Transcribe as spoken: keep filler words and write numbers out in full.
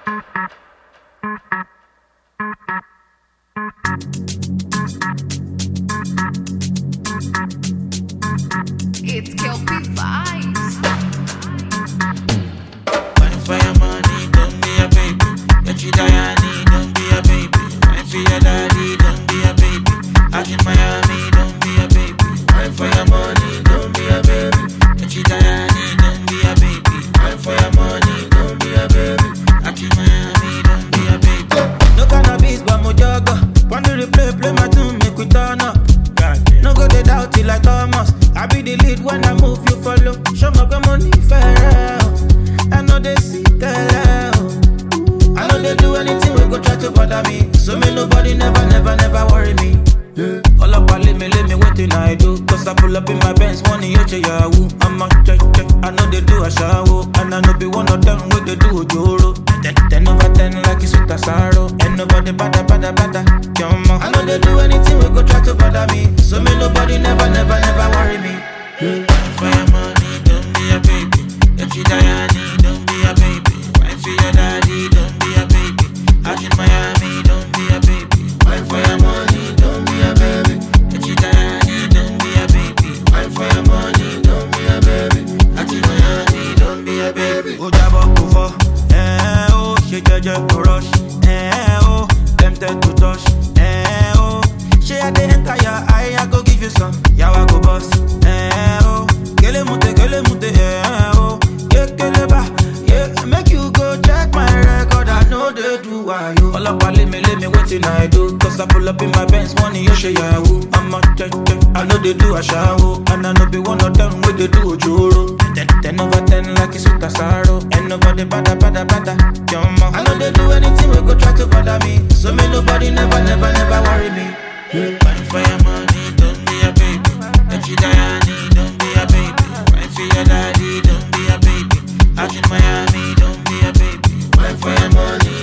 It's Kelpie Vibes. Wine for your money, don't be a baby. Get you Diane, don't be a baby. Wine for your daddy, don't be a baby. Out in Miami, don't be a baby. Wine for your money, don't be a baby. Get you Diane, don't be a baby. Wine for your money, don't be a baby. Out in Miami, don't be a baby. No cannabis, but mo jogger. When you replay, play my tune, make we turn up. No go they doubt it like Thomas. I be the lead when I move, you follow. Show my good money fair. I know they see tell. I know they do anything we go try to bother me. So me nobody never, never, never worry me. Yeah. All up and let me, let me waiting I do. Cause I pull up in my Benz, money you che yahoo. I'm a check, check. I know they do a shower. And I know be one of them with they do a joro. Ten, ten over ten like it's with a sorrow. And nobody bada, bada, bada. I know they do anything we go try to bother me. So me nobody never, never, never worry me. Yeah. Wine for your money, don't be a baby. Get you Diane, don't be a baby. Wine for your daddy, don't be a baby. Out in Miami, don't be a baby. Wine for your money, don't be a baby. Get you Diane, don't be a baby. Wine for your money, don't be a baby. Out in Miami, don't be a baby. Oh, jab up before, eh oh, she judge to rush, eh oh, tempted to touch, eh oh, she had the entire eye, I go give you some, yeah I go bust, eh oh, gele mute, gele mute, eh oh, yeah gele ba, yeah make you go check my record, I know they do why you. All up and let me, let me waiting I do, cause I pull up in my Benz, money you show yahoo, I'm a check, check, I know they do a shower, and I know be one of them with they do a joro. Ten, ten over ten like it's with a sorrow. And nobody bada bada bada. I know they do anything we go try to bother me. So me nobody never never never worry me. Yeah. Wine for your money, don't be a baby. Get you Diane, don't be a baby. Wine for your daddy, don't be a baby. Out in Miami, don't be a baby. Wine for your money.